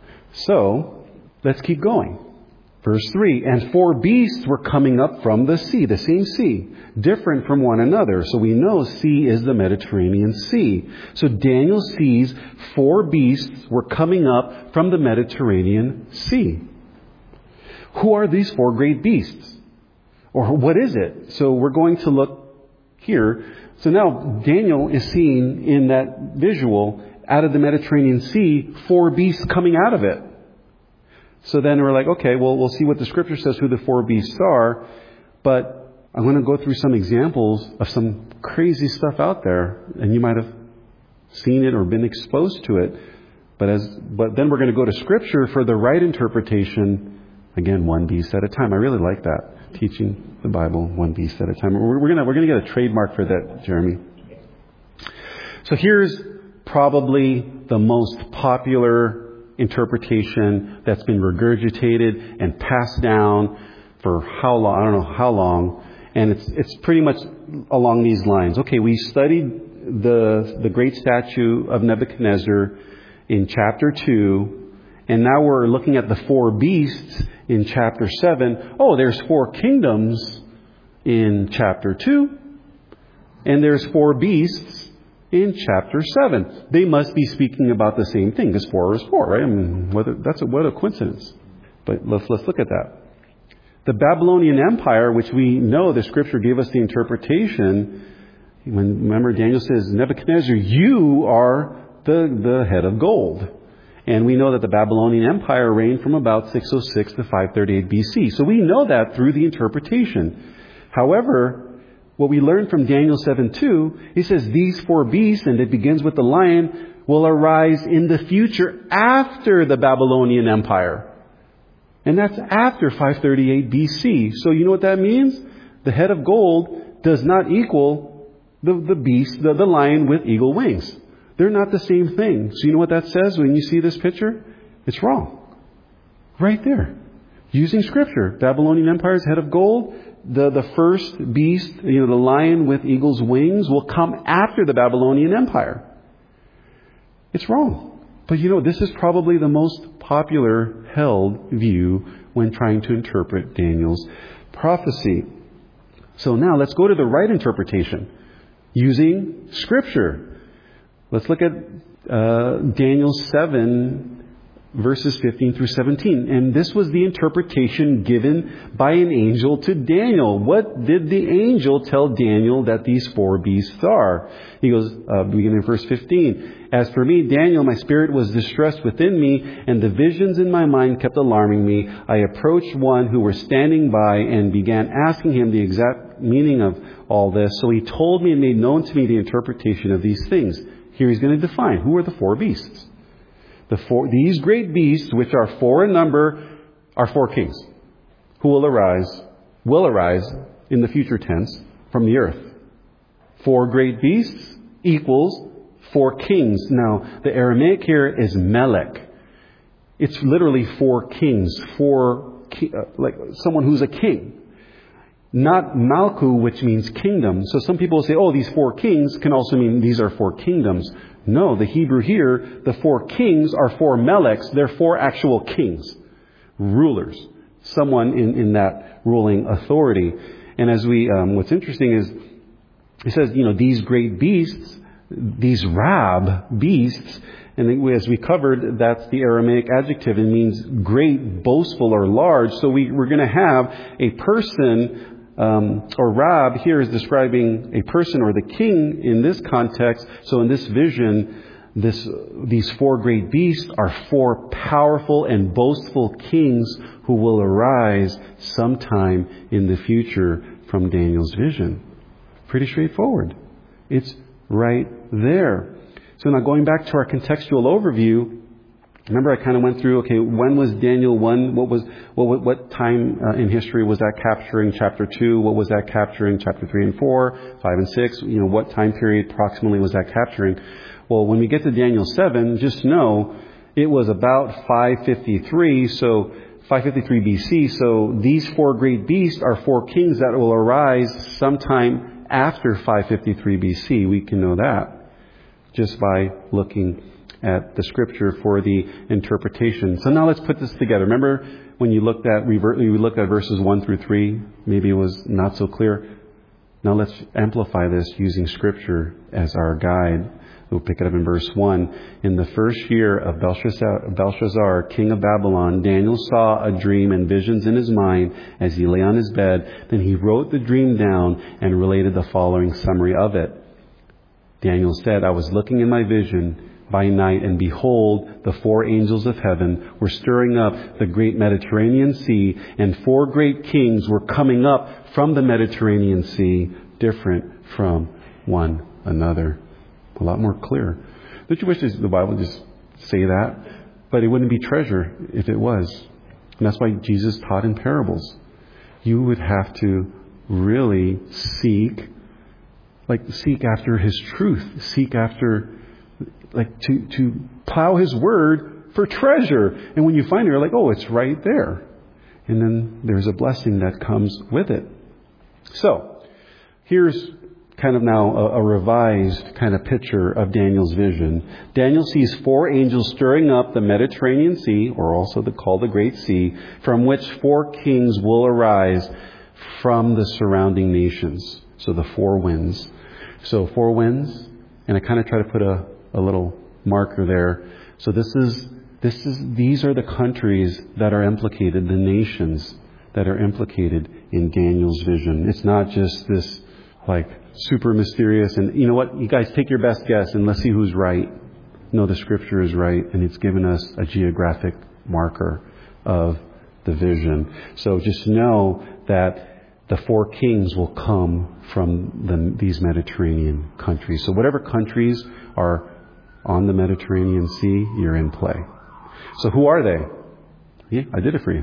So let's keep going. Verse three, and four beasts were coming up from the sea, the same sea, different from one another. So we know sea is the Mediterranean Sea. So Daniel sees four beasts were coming up from the Mediterranean Sea. Who are these four great beasts? Or what is it? So we're going to look here. So now Daniel is seeing in that visual, out of the Mediterranean Sea, four beasts coming out of it. So then we're like, okay, well, we'll see what the Scripture says who the four beasts are. But I'm going to go through some examples of some crazy stuff out there. And you might have seen it or been exposed to it. But as but then we're going to go to Scripture for the right interpretation. Again, one beast at a time. I really like that. Teaching the Bible one beast at a time. We're, we're going we're to get a trademark for that, Jeremy. So here's probably the most popular interpretation that's been regurgitated and passed down for how long? I don't know how long. And it's it's pretty much along these lines. Okay, we studied the the great statue of Nebuchadnezzar in chapter two, and now we're looking at the four beasts in chapter seven. Oh, there's four kingdoms in chapter two, and there's four beasts in chapter seven. They must be speaking about the same thing, because four is four, right? I mean, whether, that's a, what a coincidence. But let's let's look at that. The Babylonian Empire, which we know the Scripture gave us the interpretation. When remember Daniel says, Nebuchadnezzar, you are the the head of gold. And we know that the Babylonian Empire reigned from about six oh six to five thirty-eight B C. So we know that through the interpretation. However, what we learn from Daniel seven two, he says these four beasts, and it begins with the lion, will arise in the future after the Babylonian Empire. And that's after five thirty-eight B C. So you know what that means? The head of gold does not equal the, the beast, the, the lion with eagle wings. They're not the same thing. So you know what that says when you see this picture? It's wrong. Right there. Using Scripture. Babylonian Empire's head of gold. The, the first beast, you know, the lion with eagle's wings will come after the Babylonian Empire. It's wrong. But you know, this is probably the most popular held view when trying to interpret Daniel's prophecy. So now let's go to the right interpretation. Using Scripture. Let's look at uh, Daniel seven, verses fifteen through seventeen. And this was the interpretation given by an angel to Daniel. What did the angel tell Daniel that these four beasts are? He goes, uh, beginning in verse fifteen. As for me, Daniel, my spirit was distressed within me, and the visions in my mind kept alarming me. I approached one who was standing by and began asking him the exact meaning of all this. So he told me and made known to me the interpretation of these things. Here he's going to define who are the four beasts. The four, these great beasts, which are four in number, are four kings who will arise, will arise in the future tense from the earth. Four great beasts equals four kings. Now, the Aramaic here is Melech. It's literally four kings, four, ki- uh, like someone who's a king. Not Malku, which means kingdom. So some people say, oh, these four kings can also mean these are four kingdoms. No, the Hebrew here, the four kings are four meleks. They're four actual kings, rulers, someone in, in that ruling authority. And as we, um, what's interesting is, it says, you know, these great beasts, these rab beasts, and as we covered, that's the Aramaic adjective. It means great, boastful, or large. So we, we're going to have a person, um, or Rab here is describing a person or the king in this context. So in this vision, this these four great beasts are four powerful and boastful kings who will arise sometime in the future from Daniel's vision. Pretty straightforward. It's right there. So now going back to our contextual overview, remember I kind of went through, okay, when was Daniel one? What was, what, what time uh, in history was that capturing? Chapter two, what was that capturing? Chapter three and four, five and six, you know, what time period approximately was that capturing? Well, when we get to Daniel seven, just know it was about five fifty-three, so five fifty-three B C, so these four great beasts are four kings that will arise sometime after five fifty-three B C. We can know that just by looking at the scripture for the interpretation. So now let's put this together. Remember when you looked at we looked at verses one through three, maybe it was not so clear. Now let's amplify this using scripture as our guide. We'll pick it up in verse one. In the first year of Belshazzar, Belshazzar, king of Babylon, Daniel saw a dream and visions in his mind as he lay on his bed. Then he wrote the dream down and related the following summary of it. Daniel said, I was looking in my vision by night, and behold, the four angels of heaven were stirring up the great Mediterranean Sea, and four great kings were coming up from the Mediterranean Sea, different from one another. A lot more clear. Don't you wish the Bible would just say that? But it wouldn't be treasure if it was. And that's why Jesus taught in parables. You would have to really seek Like seek after His truth. Seek after, like to, to plow His word for treasure. And when you find it, you're like, oh, it's right there. And then there's a blessing that comes with it. So, here's kind of now a, a revised kind of picture of Daniel's vision. Daniel sees four angels stirring up the Mediterranean Sea, or also the, called the Great Sea, from which four kings will arise from the surrounding nations. So the four winds. So four winds, and I kind of try to put a, a little marker there. So this is, this is, these are the countries that are implicated, the nations that are implicated in Daniel's vision. It's not just this, like, super mysterious, and you know what, you guys take your best guess and let's see who's right. No, the scripture is right, and it's given us a geographic marker of the vision. So just know that the four kings will come from the, these Mediterranean countries. So whatever countries are on the Mediterranean Sea, you're in play. So who are they? Yeah, I did it for you.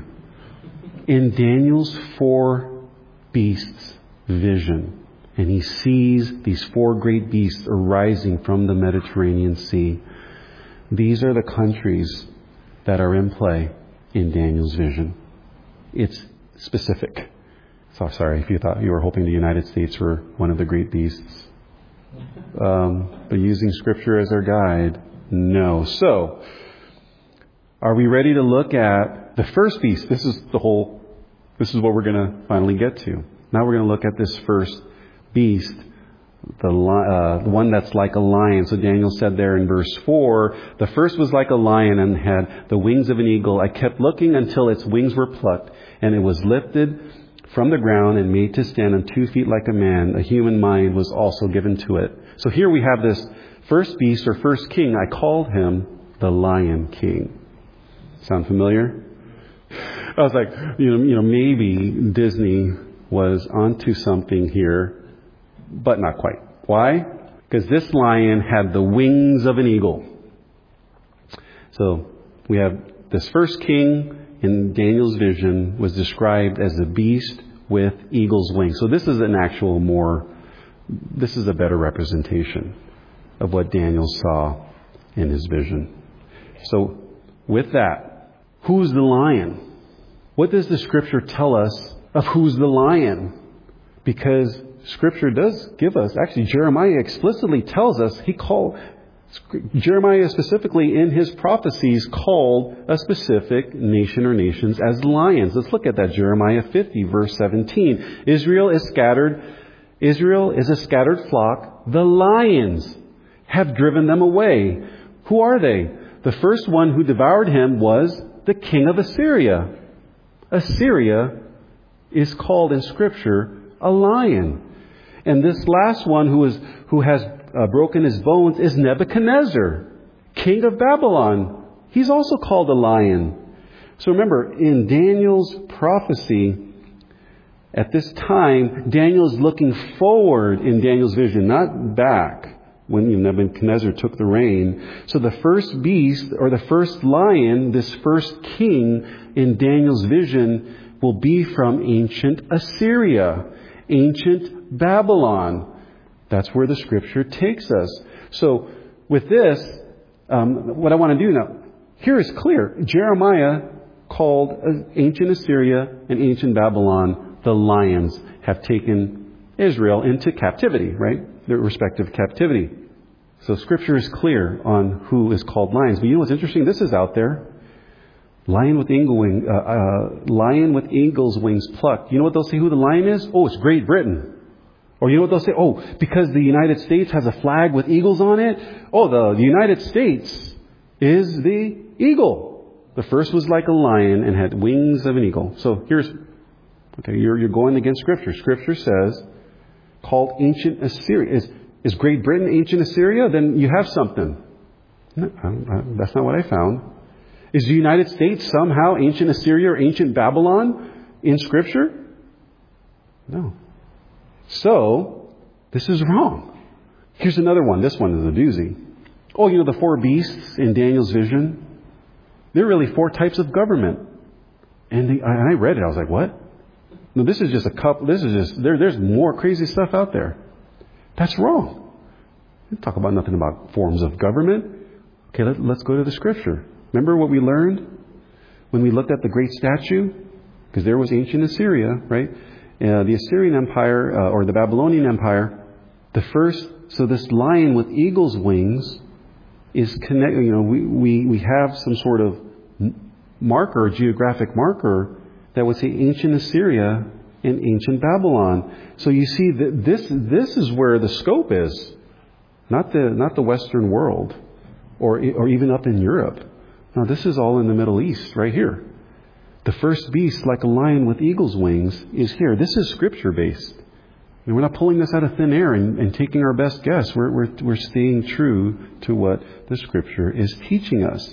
In Daniel's four beasts vision, and he sees these four great beasts arising from the Mediterranean Sea. These are the countries that are in play in Daniel's vision. It's specific. So sorry if you thought you were hoping the United States were one of the great beasts. Um, but using Scripture as our guide, no. So, are we ready to look at the first beast? This is the whole, this is what we're going to finally get to. Now we're going to look at this first beast, the, uh, the one that's like a lion. So Daniel said there in verse four, the first was like a lion and had the wings of an eagle. I kept looking until its wings were plucked, and it was lifted from the ground and made to stand on two feet like a man. A human mind was also given to it. So here we have this first beast or first king. I called him the Lion King. Sound familiar? I was like, you know, you know, maybe Disney was onto something here, but not quite. Why? Because this lion had the wings of an eagle. So we have this first king in Daniel's vision was described as a beast with eagle's wings. So this is an actual more, this is a better representation of what Daniel saw in his vision. So with that, Who's the lion? What does the Scripture tell us of who's the lion? Because Scripture does give us, actually Jeremiah explicitly tells us, he called, Jeremiah specifically in his prophecies called a specific nation or nations as lions. Let's look at that. Jeremiah fifty verse seventeen. Israel is scattered. Israel is a scattered flock. The lions have driven them away. Who are they? The first one who devoured him was the king of Assyria. Assyria is called in Scripture a lion. And this last one who is who has uh, broken his bones is Nebuchadnezzar, king of Babylon. He's also called a lion. So remember, in Daniel's prophecy, at this time, Daniel's looking forward in Daniel's vision, not back when Nebuchadnezzar took the reign. So the first beast, or the first lion, this first king in Daniel's vision will be from ancient Assyria, ancient Babylon. That's where the Scripture takes us. So with this, um, what I want to do now, here is clear. Jeremiah called ancient Assyria and ancient Babylon, the lions have taken Israel into captivity, right? Their respective captivity. So Scripture is clear on who is called lions. But you know what's interesting? This is out there. Lion with eagle wing, uh, uh, lion with eagle's wings plucked. You know what they'll say who the lion is? Oh, it's Great Britain. Or you know what they'll say? Oh, because the United States has a flag with eagles on it. Oh, the, the United States is the eagle. The first was like a lion and had wings of an eagle. So here's, okay, you're, you're going against Scripture. Scripture says, called ancient Assyria. Is, is Great Britain ancient Assyria? Then you have something. No, I, I, that's not what I found. Is the United States somehow ancient Assyria or ancient Babylon in Scripture? No. So, this is wrong. Here's another one. This one is a doozy. Oh, you know the four beasts in Daniel's vision? They're really four types of government. And they, I, I read it. I was like, what? No, this is just a couple. This is just, there, there's more crazy stuff out there. That's wrong. We talk about nothing about forms of government. Okay, let, let's go to the Scripture. Remember what we learned when we looked at the great statue? Because there was ancient Assyria, right? Uh, the Assyrian Empire, uh, or the Babylonian Empire, the first, so this lion with eagle's wings is connected, you know, we, we, we have some sort of marker, geographic marker, that would say ancient Assyria and ancient Babylon. So you see that this, this is where the scope is. Not the, not the Western world, or, or even up in Europe. No, this is all in the Middle East, right here. The first beast, like a lion with eagle's wings, is here. This is Scripture-based. And we're not pulling this out of thin air and, and taking our best guess. We're, we're, we're staying true to what the Scripture is teaching us.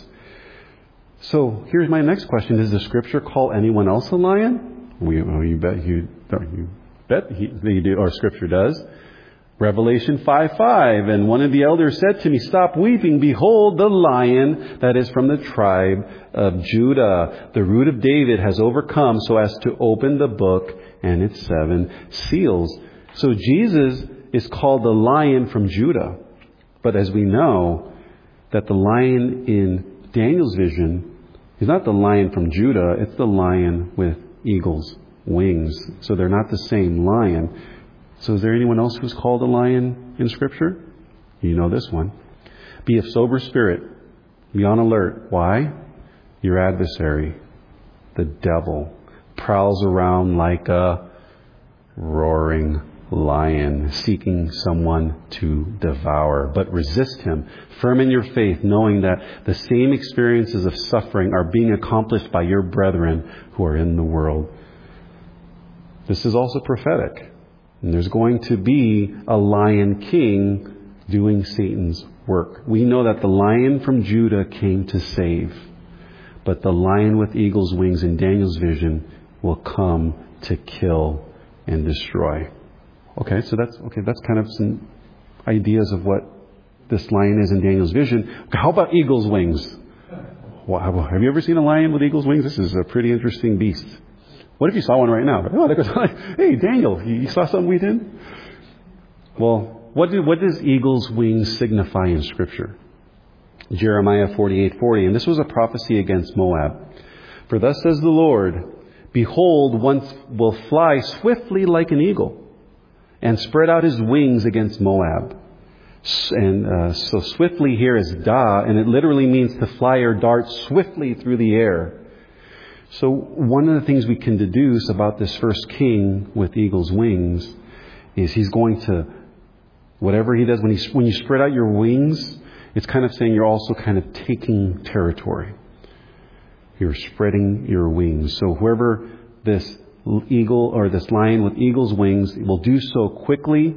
So here's my next question. Does the Scripture call anyone else a lion? We, oh, you bet you, you bet he, you do, or Scripture does. Revelation five five, and one of the elders said to me, "Stop weeping. Behold, the lion that is from the tribe of Judah, the root of David, has overcome so as to open the book and its seven seals." So Jesus is called the lion from Judah. But as we know, that the lion in Daniel's vision is not the lion from Judah, it's the lion with eagle's wings. So they're not the same lion. So is there anyone else who's called a lion in Scripture? You know this one. Be of sober spirit. Be on alert. Why? Your adversary, the devil, prowls around like a roaring lion, seeking someone to devour. But resist him. Firm in your faith, knowing that the same experiences of suffering are being accomplished by your brethren who are in the world. This is also prophetic. And there's going to be a lion king doing Satan's work. We know that the lion from Judah came to save. But the lion with eagle's wings in Daniel's vision will come to kill and destroy. Okay, so that's okay. That's kind of some ideas of what this lion is in Daniel's vision. How about eagle's wings? Wow, have you ever seen a lion with eagle's wings? This is a pretty interesting beast. What if you saw one right now? Oh, there goes, hey, Daniel, you saw something we did? Well, what, do, what does eagle's wings signify in Scripture? Jeremiah forty-eight forty, and this was a prophecy against Moab. For thus says the Lord, behold, one will fly swiftly like an eagle and spread out his wings against Moab. And uh, so swiftly here is da, and it literally means to fly or dart swiftly through the air. So one of the things we can deduce about this first king with eagle's wings is he's going to, whatever he does, when, he, when you spread out your wings, it's kind of saying you're also kind of taking territory. You're spreading your wings. So whoever this eagle or this lion with eagle's wings will do so quickly,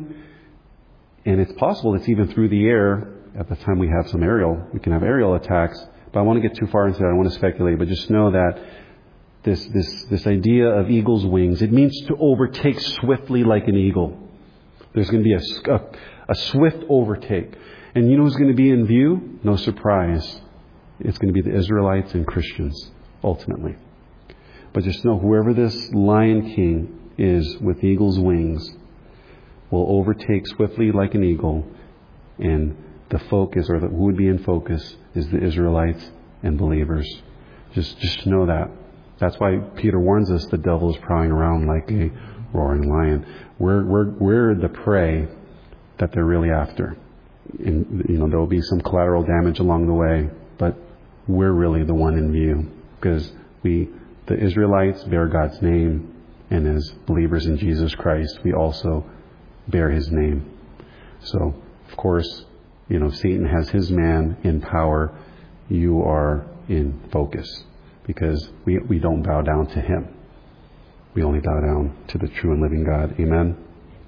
and it's possible it's even through the air. At the time we have some aerial, we can have aerial attacks. But I want to get too far into that. I don't want to speculate, but just know that this this this idea of eagle's wings, it means to overtake swiftly like an eagle. There's going to be a, a, a swift overtake. And you know who's going to be in view? No surprise. It's going to be the Israelites and Christians, ultimately. But just know, whoever this Lion King is with eagle's wings will overtake swiftly like an eagle. And the focus, or the, who would be in focus, is the Israelites and believers. Just, just know that. That's why Peter warns us the devil is prowling around like a roaring lion. We're, we're, we're the prey that they're really after. And, you know, there will be some collateral damage along the way, but we're really the one in view, because we, the Israelites, bear God's name, and as believers in Jesus Christ, we also bear His name. So, of course, you know, Satan has his man in power. You are in focus, because we, we don't bow down to him. We only bow down to the true and living God. Amen.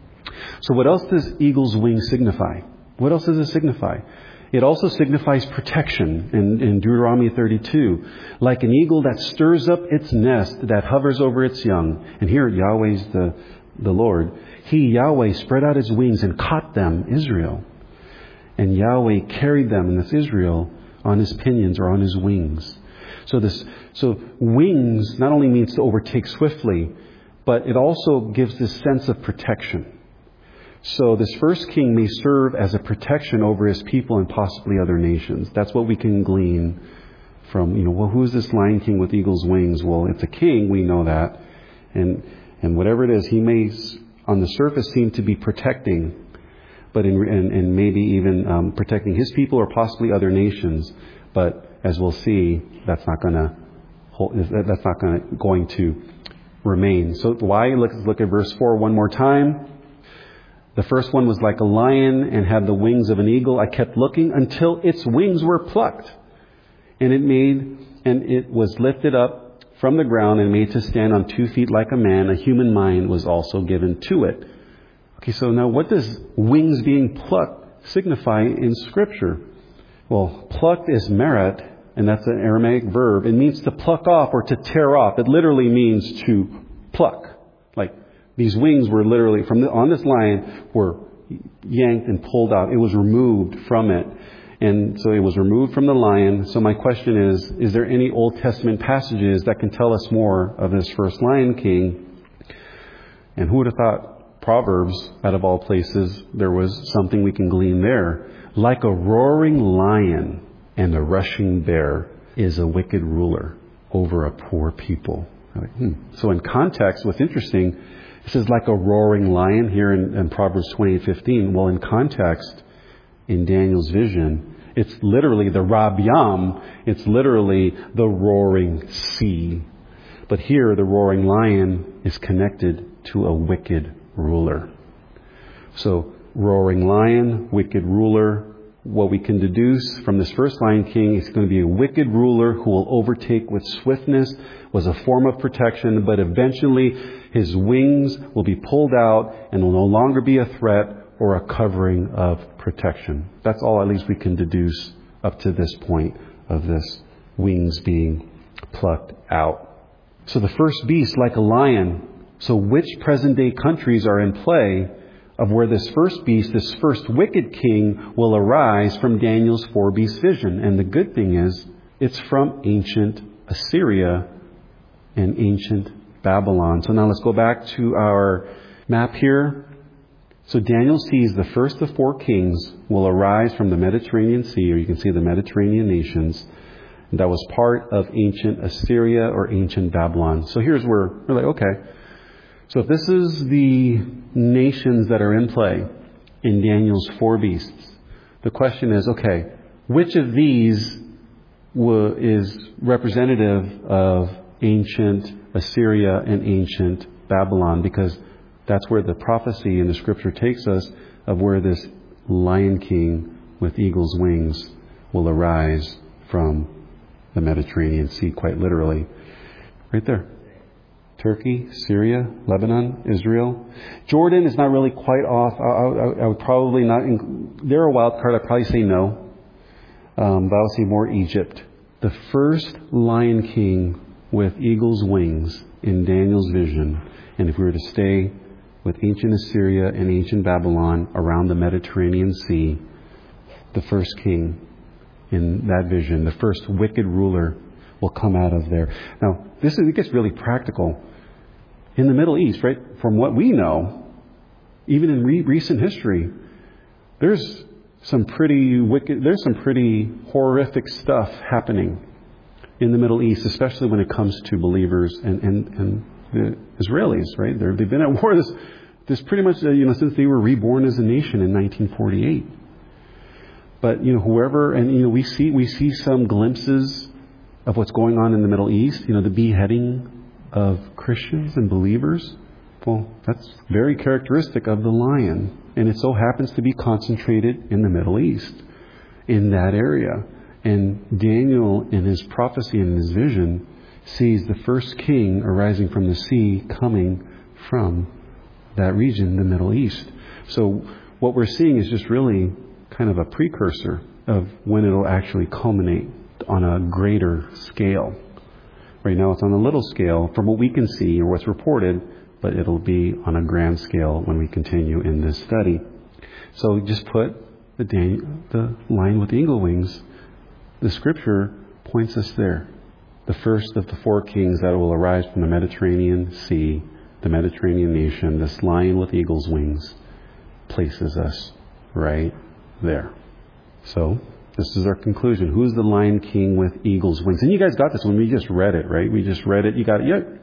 So what else does eagle's wings signify? What else does it signify? It also signifies protection in, in Deuteronomy thirty-two. Like an eagle that stirs up its nest, that hovers over its young. And here Yahweh's the, the Lord. He, Yahweh, spread out His wings and caught them, Israel. And Yahweh carried them, and that's Israel, on His pinions or on His wings. So this, so wings not only means to overtake swiftly, but it also gives this sense of protection. So this first king may serve as a protection over his people and possibly other nations. That's what we can glean from, you know, well, who is this lion king with eagle's wings? Well, it's a king, we know that. And and whatever it is, he may on the surface seem to be protecting, but in and, and maybe even um, protecting his people or possibly other nations. But as we'll see, that's not going to that's not going to going to remain. So why? Let's look at verse four one more time. The first one was like a lion and had the wings of an eagle. I kept looking until its wings were plucked, and it made and it was lifted up from the ground and made to stand on two feet like a man. A human mind was also given to it. Okay, so now what does wings being plucked signify in Scripture? Well, plucked is merit, and that's an Aramaic verb. It means to pluck off or to tear off. It literally means to pluck. Like these wings were literally, from the, on this lion, were yanked and pulled out. It was removed from it. And so it was removed from the lion. So my question is, is there any Old Testament passages that can tell us more of this first Lion King? And who would have thought Proverbs, out of all places, there was something we can glean there. Like a roaring lion and a rushing bear is a wicked ruler over a poor people. Like, hmm. So in context, what's interesting, it says like a roaring lion here in, in Proverbs twenty-eight fifteen. Well, in context, in Daniel's vision, it's literally the Rabyam. It's literally the roaring sea. But here, the roaring lion is connected to a wicked ruler. So, roaring lion, wicked ruler. What we can deduce from this first Lion King is going to be a wicked ruler who will overtake with swiftness, was a form of protection, but eventually his wings will be pulled out and will no longer be a threat or a covering of protection. That's all at least we can deduce up to this point of this wings being plucked out. So the first beast, like a lion. So which present day countries are in play of where this first beast, this first wicked king, will arise from Daniel's four beast vision? And the good thing is, it's from ancient Assyria and ancient Babylon. So now let's go back to our map here. So Daniel sees the first of four kings will arise from the Mediterranean Sea, or you can see the Mediterranean nations. that was part of ancient Assyria or ancient Babylon. So here's where we're like, okay, so if this is the nations that are in play in Daniel's four beasts, the question is, okay, which of these w- is representative of ancient Assyria and ancient Babylon? Because that's where the prophecy in the scripture takes us of where this Lion King with eagle's wings will arise from the Mediterranean Sea, quite literally. Right there. Turkey, Syria, Lebanon, Israel. Jordan is not really quite off. I, I, I would probably not... Inc- they're a wild card. I'd probably say no. Um, but I would say more Egypt. The first Lion King with eagle's wings in Daniel's vision, and if we were to stay with ancient Assyria and ancient Babylon around the Mediterranean Sea, the first king in that vision, the first wicked ruler, will come out of there. Now, this is, it gets really practical. In the Middle East, right, from what we know, even in re- recent history, there's some pretty wicked, there's some pretty horrific stuff happening in the Middle East, especially when it comes to believers and, and, and the Israelis, right? They're, they've been at war this, this pretty much, you know, since they were reborn as a nation in nineteen forty-eight. But, you know, whoever, and, you know, we see, we see some glimpses of what's going on in the Middle East, you know, the beheading of Christians and believers. Well, that's very characteristic of the lion. And it so happens to be concentrated in the Middle East, in that area. And Daniel, in his prophecy and his vision, sees the first king arising from the sea coming from that region, the Middle East. So what we're seeing is just really kind of a precursor of when it'll actually culminate on a greater scale. Right now it's on a little scale from what we can see or what's reported, but it'll be on a grand scale when we continue in this study. So just put the, Dan- the lion with eagle wings. The scripture points us there. The first of the four kings that will arise from the Mediterranean Sea, the Mediterranean nation, this lion with eagle's wings, places us right there. So this is our conclusion. Who's the Lion King with eagle's wings? And you guys got this when we just read it, right? We just read it. You got it.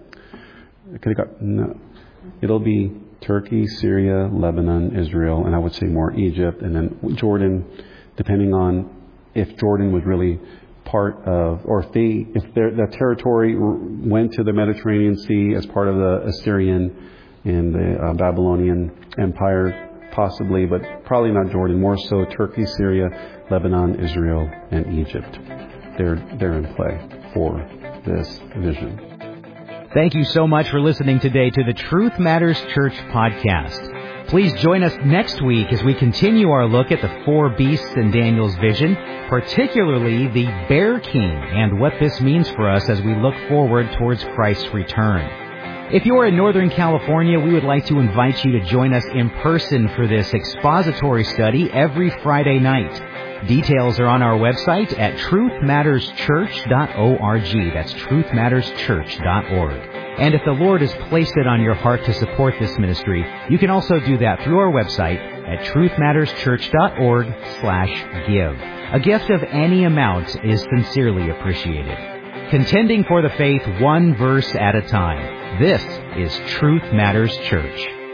Yeah. I could have got no. It'll be Turkey, Syria, Lebanon, Israel, and I would say more Egypt, and then Jordan, depending on if Jordan was really part of, or if they, if their the territory went to the Mediterranean Sea as part of the Assyrian and the uh, Babylonian empires. Possibly, but probably not Jordan. More so Turkey, Syria, Lebanon, Israel, and Egypt. They're, they're in play for this vision. Thank you so much for listening today to the Truth Matters Church podcast. Please join us next week as we continue our look at the four beasts in Daniel's vision, particularly the Bear King and what this means for us as we look forward towards Christ's return. If you are in Northern California, we would like to invite you to join us in person for this expository study every Friday night. Details are on our website at truth matters church dot org. That's truth matters church dot org. And if the Lord has placed it on your heart to support this ministry, you can also do that through our website at truth matters church dot org slash give. A gift of any amount is sincerely appreciated. Contending for the faith one verse at a time. This is Truth Matters Church.